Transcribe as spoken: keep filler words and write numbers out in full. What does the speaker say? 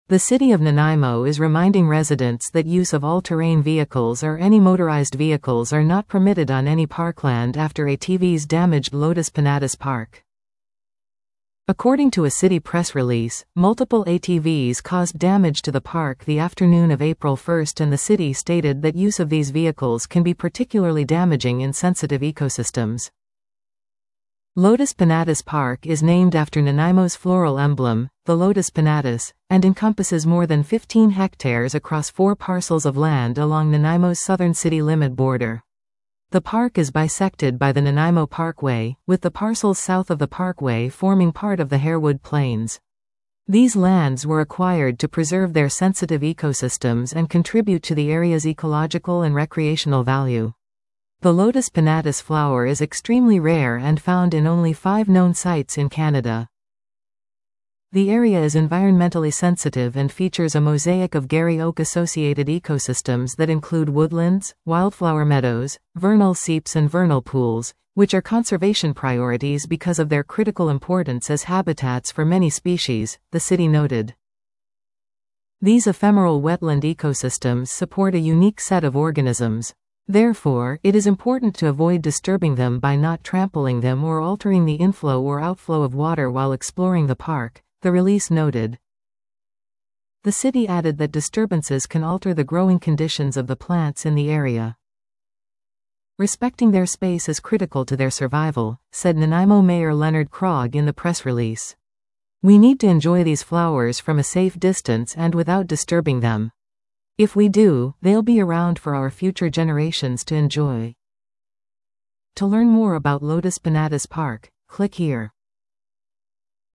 The city of Nanaimo is reminding residents that use of all-terrain vehicles or any motorized vehicles are not permitted on any parkland after A T Vs damaged Lotus Pinatus Park. According to a city press release, multiple A T Vs caused damage to the park the afternoon of April first, and the city stated that use of these vehicles can be particularly damaging in sensitive ecosystems. Lotus Pinatus Park is named after Nanaimo's floral emblem, the Lotus Pinatus, and encompasses more than fifteen hectares across four parcels of land along Nanaimo's southern city limit border. The park is bisected by the Nanaimo Parkway, with the parcels south of the parkway forming part of the Harewood Plains. These lands were acquired to preserve their sensitive ecosystems and contribute to the area's ecological and recreational value. The Lotus Pinatus flower is extremely rare and found in only five known sites in Canada. The area is environmentally sensitive and features a mosaic of Garry Oak-associated ecosystems that include woodlands, wildflower meadows, vernal seeps and vernal pools, which are conservation priorities because of their critical importance as habitats for many species, the city noted. These ephemeral wetland ecosystems support a unique set of organisms. Therefore, it is important to avoid disturbing them by not trampling them or altering the inflow or outflow of water while exploring the park, the release noted. The city added that disturbances can alter the growing conditions of the plants in the area. Respecting their space is critical to their survival, said Nanaimo Mayor Leonard Krog in the press release. We need to enjoy these flowers from a safe distance and without disturbing them. If we do, they'll be around for our future generations to enjoy. To learn more about Lotus Pinatus Park, click here.